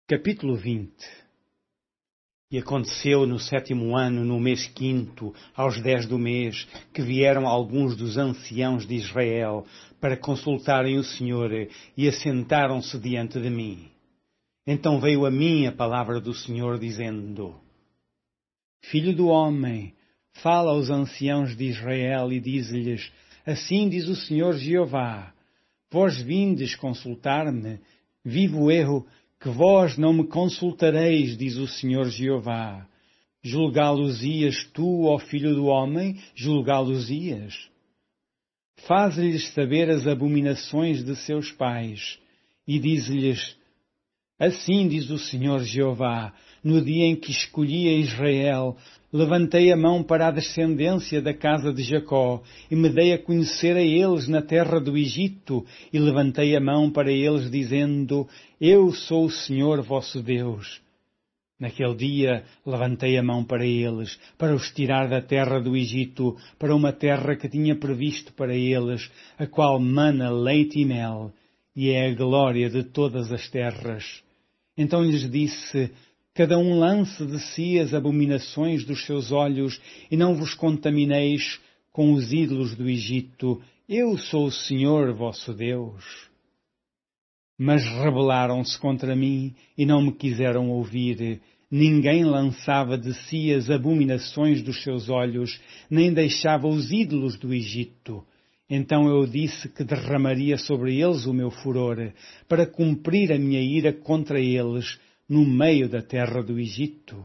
Capítulo 20. E aconteceu no 7º ano, no mês 5º, aos 10 do mês, que vieram alguns dos anciãos de Israel para consultarem o Senhor e assentaram-se diante de mim. Então veio a mim a palavra do Senhor, dizendo: Filho do homem, fala aos anciãos de Israel e diz-lhes: Assim diz o Senhor Jeová: Vós vindes consultar-me, vivo eu, que vós não me consultareis, diz o Senhor Jeová. Julgá-los-ias tu, ó filho do homem, julgá-los-ias? Faz-lhes saber as abominações de seus pais, e diz-lhes: Assim diz o Senhor Jeová, no dia em que escolhi a Israel, levantei a mão para a descendência da casa de Jacó, e me dei a conhecer a eles na terra do Egito, e levantei a mão para eles, dizendo: Eu sou o Senhor vosso Deus. Naquele dia levantei a mão para eles, para os tirar da terra do Egito, para uma terra que tinha previsto para eles, a qual mana leite e mel, e é a glória de todas as terras. Então lhes disse: Cada um lance de si as abominações dos seus olhos, e não vos contamineis com os ídolos do Egito. Eu sou o Senhor vosso Deus. Mas rebelaram-se contra mim, e não me quiseram ouvir. Ninguém lançava de si as abominações dos seus olhos, nem deixava os ídolos do Egito. Então eu disse que derramaria sobre eles o meu furor, para cumprir a minha ira contra eles, no meio da terra do Egito.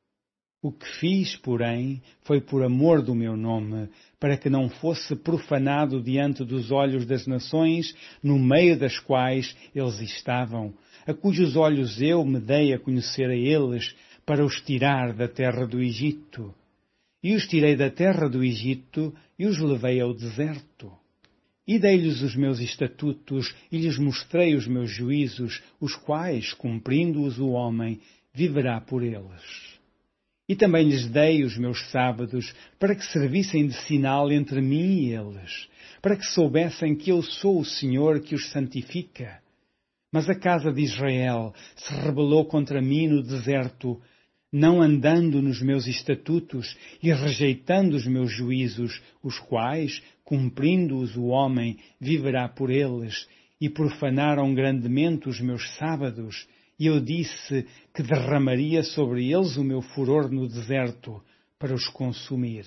O que fiz, porém, foi por amor do meu nome, para que não fosse profanado diante dos olhos das nações, no meio das quais eles estavam, a cujos olhos eu me dei a conhecer a eles, para os tirar da terra do Egito. E os tirei da terra do Egito e os levei ao deserto. E dei-lhes os meus estatutos e lhes mostrei os meus juízos, os quais, cumprindo-os o homem, viverá por eles. E também lhes dei os meus sábados, para que servissem de sinal entre mim e eles, para que soubessem que eu sou o Senhor que os santifica. Mas a casa de Israel se rebelou contra mim no deserto, não andando nos meus estatutos e rejeitando os meus juízos, os quais, cumprindo-os o homem, viverá por eles, e profanaram grandemente os meus sábados, e eu disse que derramaria sobre eles o meu furor no deserto, para os consumir.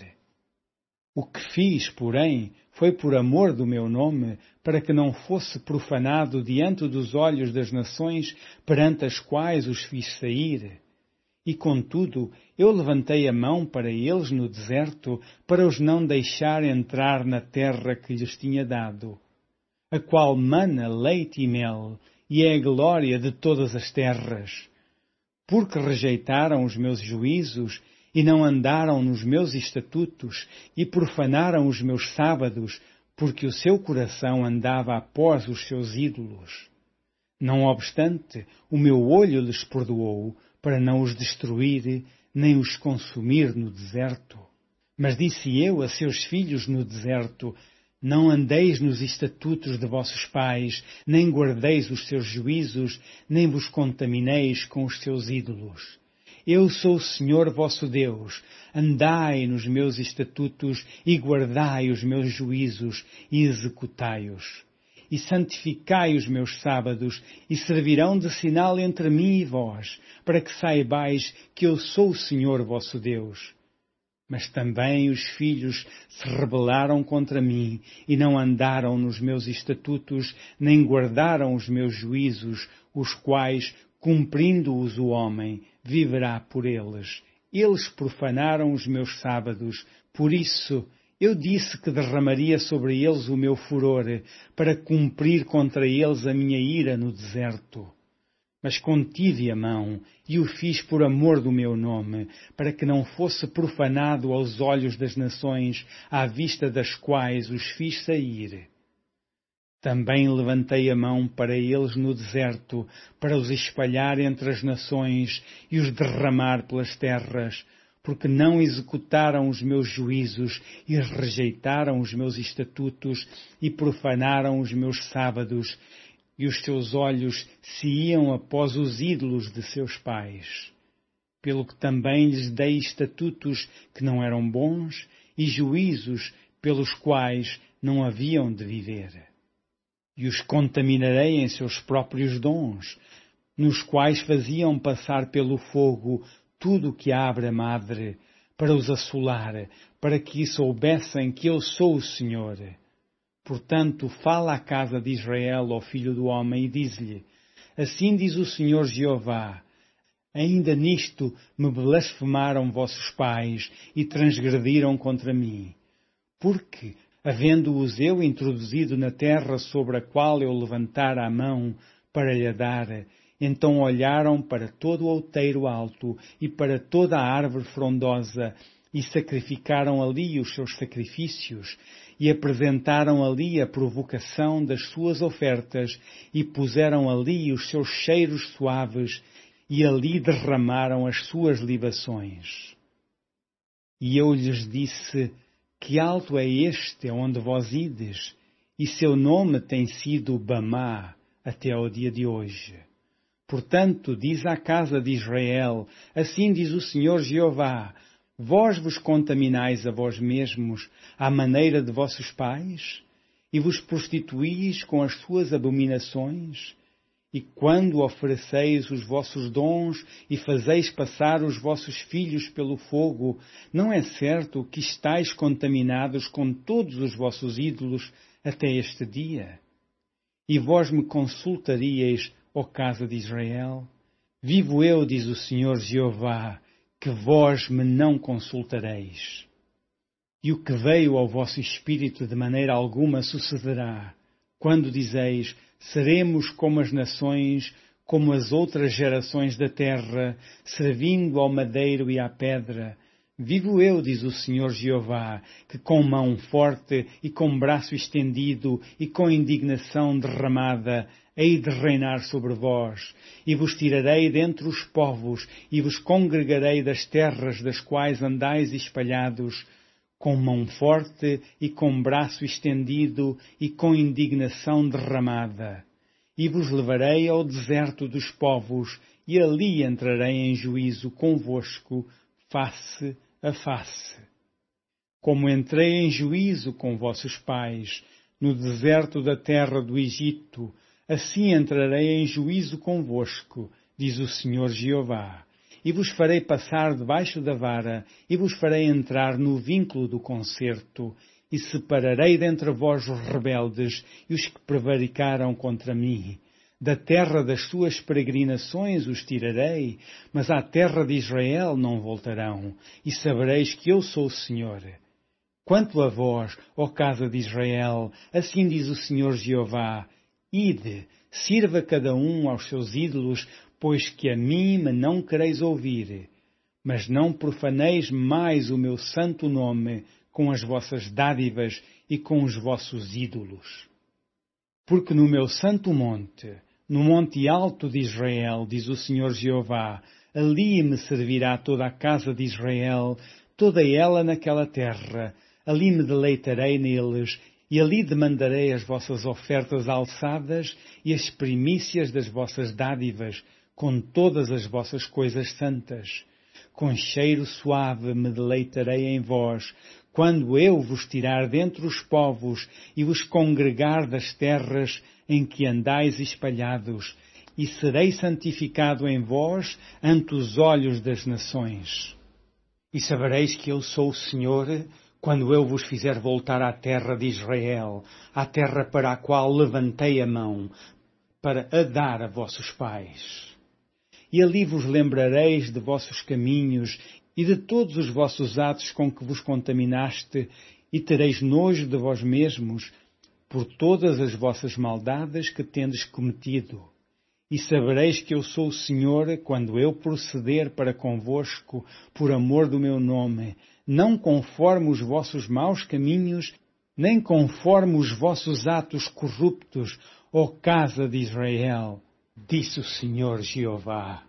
O que fiz, porém, foi por amor do meu nome, para que não fosse profanado diante dos olhos das nações perante as quais os fiz sair. E, contudo, eu levantei a mão para eles no deserto, para os não deixar entrar na terra que lhes tinha dado, a qual mana leite e mel, e é a glória de todas as terras. Porque rejeitaram os meus juízos, e não andaram nos meus estatutos, e profanaram os meus sábados, porque o seu coração andava após os seus ídolos. Não obstante, o meu olho lhes perdoou, para não os destruir, nem os consumir no deserto. Mas disse eu a seus filhos no deserto: Não andeis nos estatutos de vossos pais, nem guardeis os seus juízos, nem vos contamineis com os seus ídolos. Eu sou o Senhor vosso Deus. Andai nos meus estatutos e guardai os meus juízos e executai-os. E santificai os meus sábados, e servirão de sinal entre mim e vós, para que saibais que eu sou o Senhor vosso Deus. Mas também os filhos se rebelaram contra mim, e não andaram nos meus estatutos, nem guardaram os meus juízos, os quais, cumprindo-os o homem, viverá por eles. Eles profanaram os meus sábados, por isso eu disse que derramaria sobre eles o meu furor, para cumprir contra eles a minha ira no deserto. Mas contive a mão, e o fiz por amor do meu nome, para que não fosse profanado aos olhos das nações, à vista das quais os fiz sair. Também levantei a mão para eles no deserto, para os espalhar entre as nações e os derramar pelas terras, porque não executaram os meus juízos e rejeitaram os meus estatutos e profanaram os meus sábados, e os seus olhos se iam após os ídolos de seus pais. Pelo que também lhes dei estatutos que não eram bons e juízos pelos quais não haviam de viver. E os contaminarei em seus próprios dons, nos quais faziam passar pelo fogo tudo o que abre a madre, para os assolar, para que soubessem que eu sou o Senhor. Portanto, fala à casa de Israel, ó filho do homem, e diz-lhe: assim diz o Senhor Jeová, ainda nisto me blasfemaram vossos pais e transgrediram contra mim. Porque, havendo-os eu introduzido na terra sobre a qual eu levantara a mão para lhe dar, então olharam para todo o outeiro alto e para toda a árvore frondosa e sacrificaram ali os seus sacrifícios e apresentaram ali a provocação das suas ofertas e puseram ali os seus cheiros suaves e ali derramaram as suas libações. E eu lhes disse: que alto é este onde vós ides, e seu nome tem sido Bamá até ao dia de hoje. Portanto, diz à casa de Israel: assim diz o Senhor Jeová, vós vos contaminais a vós mesmos à maneira de vossos pais, e vos prostituís com as suas abominações, e quando ofereceis os vossos dons e fazeis passar os vossos filhos pelo fogo, não é certo que estáis contaminados com todos os vossos ídolos até este dia? E vós me consultaríeis, ó casa de Israel? Vivo eu, diz o Senhor Jeová, que vós me não consultareis. E o que veio ao vosso espírito de maneira alguma sucederá, quando dizeis: seremos como as nações, como as outras gerações da terra, servindo ao madeiro e à pedra. Vivo eu, diz o Senhor Jeová, que com mão forte e com braço estendido e com indignação derramada hei de reinar sobre vós, e vos tirarei dentre os povos, e vos congregarei das terras das quais andais espalhados, com mão forte e com braço estendido e com indignação derramada. E vos levarei ao deserto dos povos, e ali entrarei em juízo convosco, face a face. Como entrei em juízo com vossos pais, no deserto da terra do Egito, assim entrarei em juízo convosco, diz o Senhor Jeová, e vos farei passar debaixo da vara, e vos farei entrar no vínculo do concerto, e separarei dentre vós os rebeldes e os que prevaricaram contra mim. Da terra das suas peregrinações os tirarei, mas à terra de Israel não voltarão, e sabereis que eu sou o Senhor. Quanto a vós, ó casa de Israel, assim diz o Senhor Jeová: ide, sirva cada um aos seus ídolos, pois que a mim me não quereis ouvir. Mas não profaneis mais o meu santo nome com as vossas dádivas e com os vossos ídolos. Porque no meu santo monte, no monte alto de Israel, diz o Senhor Jeová, ali me servirá toda a casa de Israel, toda ela naquela terra, ali me deleitarei neles, e ali demandarei as vossas ofertas alçadas e as primícias das vossas dádivas, com todas as vossas coisas santas. Com cheiro suave me deleitarei em vós, quando eu vos tirar dentre os povos e vos congregar das terras em que andais espalhados, e serei santificado em vós ante os olhos das nações. E sabereis que eu sou o Senhor, quando eu vos fizer voltar à terra de Israel, à terra para a qual levantei a mão, para a dar a vossos pais. E ali vos lembrareis de vossos caminhos e de todos os vossos atos com que vos contaminaste, e tereis nojo de vós mesmos por todas as vossas maldades que tendes cometido. E sabereis que eu sou o Senhor quando eu proceder para convosco por amor do meu nome, não conforme os vossos maus caminhos, nem conforme os vossos atos corruptos, ó casa de Israel, disse o Senhor Jeová.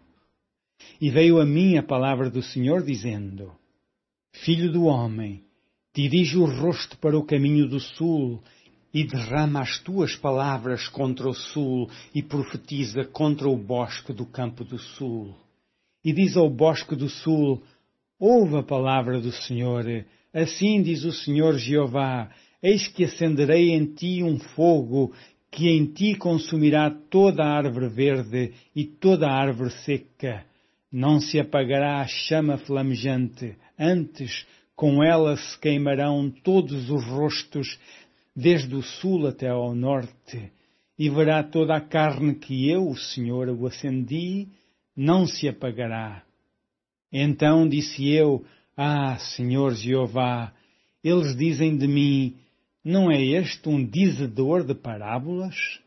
E veio a mim a palavra do Senhor, dizendo: Filho do homem, dirige o rosto para o caminho do sul, e derrama as tuas palavras contra o sul e profetiza contra o bosque do campo do sul. E diz ao bosque do sul, ouve a palavra do Senhor, assim diz o Senhor Jeová, eis que acenderei em ti um fogo, que em ti consumirá toda a árvore verde e toda a árvore seca. Não se apagará a chama flamejante, antes com ela se queimarão todos os rostos, desde o sul até ao norte, e verá toda a carne que eu, o Senhor, o acendi, não se apagará. Então disse eu, Senhor Jeová, eles dizem de mim, não é este um dizedor de parábolas?